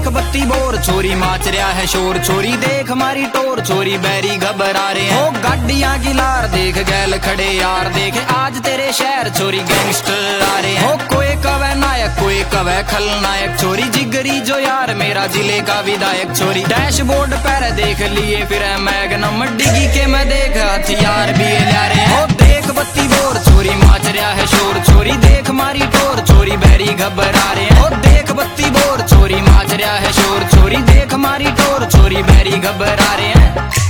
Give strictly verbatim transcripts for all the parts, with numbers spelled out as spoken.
देख बत्ती बोर छोरी माच रहा है शोर, छोरी देख मारी टोर, छोरी बैरी घबरा रहे हैं। हो गाड़ियां की लार देख गैल खड़े यार, देख आज तेरे शहर छोरी गैंगस्टर आ रहे हैं। हो कोई कवे नायक कोई कवे खलनायक, छोरी जिगरी जो यार मेरा जिले का विधायक। छोरी डैशबोर्ड पर देख लिए फिर मैगनम, डिगी के मैं देख हथियार भी ला रहे हैं। हो देख बत्ती बोर छोरी माच रहा है शोर, छोरी देख मारी टोर, छोरी बैरी घबरा रहे हैं। हो देख बत्ती बोर छोरी माच रहा है शोर, छोरी देख मारी टोर, छोरी बैरी घबरा रहे हैं।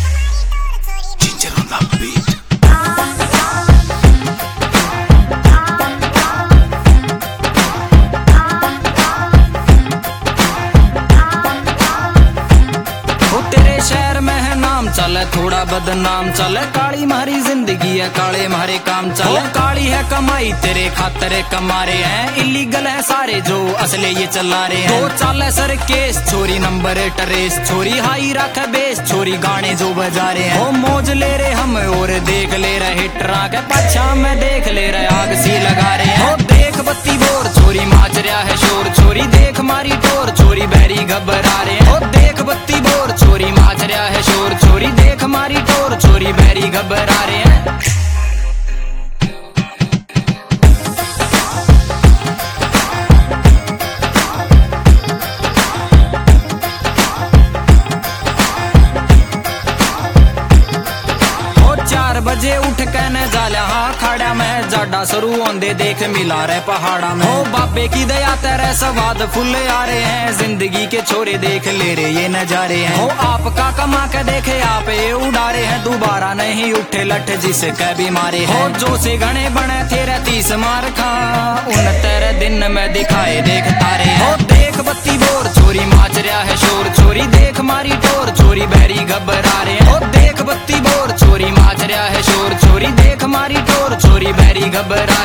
चले थोड़ा बदनाम चले, काली मारी जिंदगी है काले मारे काम चले। काली है कमाई तेरे खातर कमा रहे हैं, इलीगल है सारे जो असले ये चला रहे हैं। तो चले सर केस छोरी नंबर ट्रेस, छोरी हाई रख बेस, छोरी गाने जो बजा रहे हैं। वो मौज ले रहे हम और देख ले रहे हिटरा के पछा में देख ले रहे आग सी लगा रहे हैं। देख बत्ती बोर छोरी माच रहा है शोर, छोरी देख मारी टोर, छोरी बैरी घबरा रहे हैं। देख बत्ती बोर छोरी माच रहा है शोर, छोरी देख मारी टोर, छोरी बैरी घबरा रहे हैं। चार बजे उठ के न जाला हाँ खाड़ा में, जाडा शुरू होंदे देख मिला रहे पहाड़ा में। ओ बाबे की दया तेरे स्वाद फुल आ रहे हैं, जिंदगी के छोरे देख ले रहे ये नजारे हैं। ओ आपका कमा के देखे आप ये उड़ारे हैं, दोबारा नहीं उठे लठ जिसके भी मारे हैं। ओ जो से घने बने तेरे तीस मार खा, उन तेरे दिन में दिखाए देख तारे। ओ देख बत्ती बोर छोरी माच रहा है शोर, छोरी देख मारी टोर, छोरी बैरी घबरा रहे हैं। ओ देख बत्ती बोर छोरी माच रहा है शोर, छोरी देख मारी टोर, छोरी बैरी घबरा